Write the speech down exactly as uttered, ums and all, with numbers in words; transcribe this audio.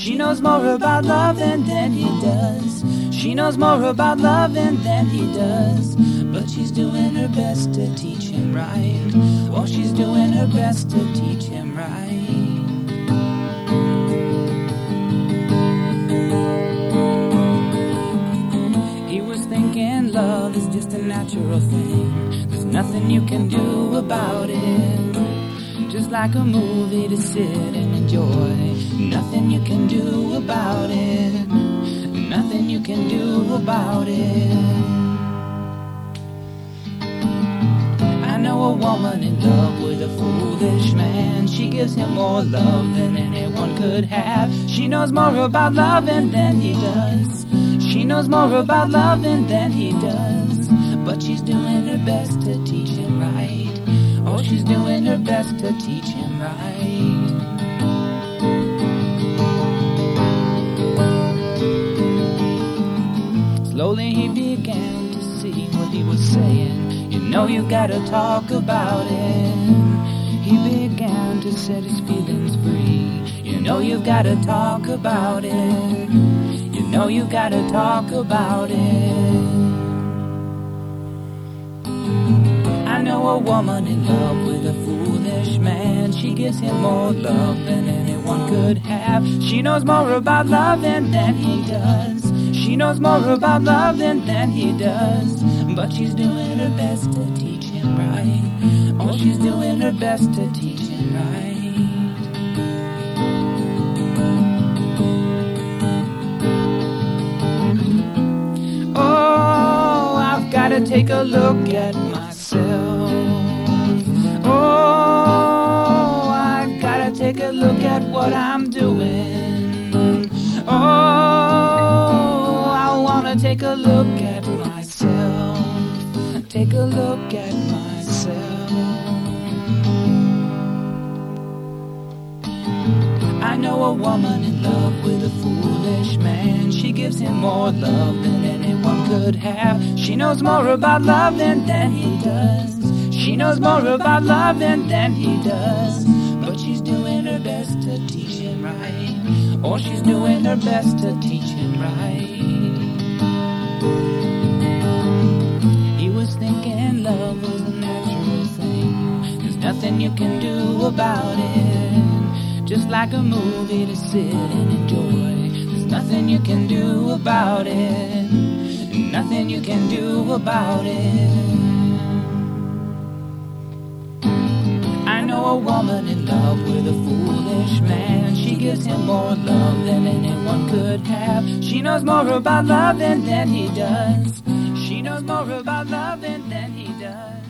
She knows more about loving than he does. She knows more about loving than he does. But she's doing her best to teach him right. Oh, she's doing her best to teach him right. He was thinking love is just a natural thing. There's nothing you can do about it. Just like a movie to sit and enjoy. Nothing you can do about it. Nothing you can do about it. I know a woman in love with a foolish man. She gives him more love than anyone could have. She knows more about loving than he does. She knows more about loving than he does. But she's doing her best to teach him right. Oh, she's doing her best to teach him right. Slowly he began to see what he was saying. You know you gotta talk about it. He began to set his feelings free. You know you've gotta talk about it. You know you gotta talk about it. I know a woman in love with a foolish man. She gives him more love than anyone could have. She knows more about loving than he does. She knows more about loving than he does. But she's doing her best to teach him right. Oh, she's doing her best to teach him right. Oh, I've gotta take a look at myself. Oh, I gotta take a look at what I'm doing. Oh, I wanna take a look at myself. Take a look at myself. I know a woman in love with a foolish man. She gives him more love than anyone could have. She knows more about loving than he does. She knows more about loving than he does. But she's doing her best to teach him right. Or she's doing her best to teach him right. He was thinking love was a natural thing. There's nothing you can do about it. Just like a movie to sit and enjoy. There's nothing you can do about it. Nothing you can do about it. I know a woman in love with a foolish man. She gives him more love than anyone could have. She knows more about loving than he does. She knows more about loving than he does.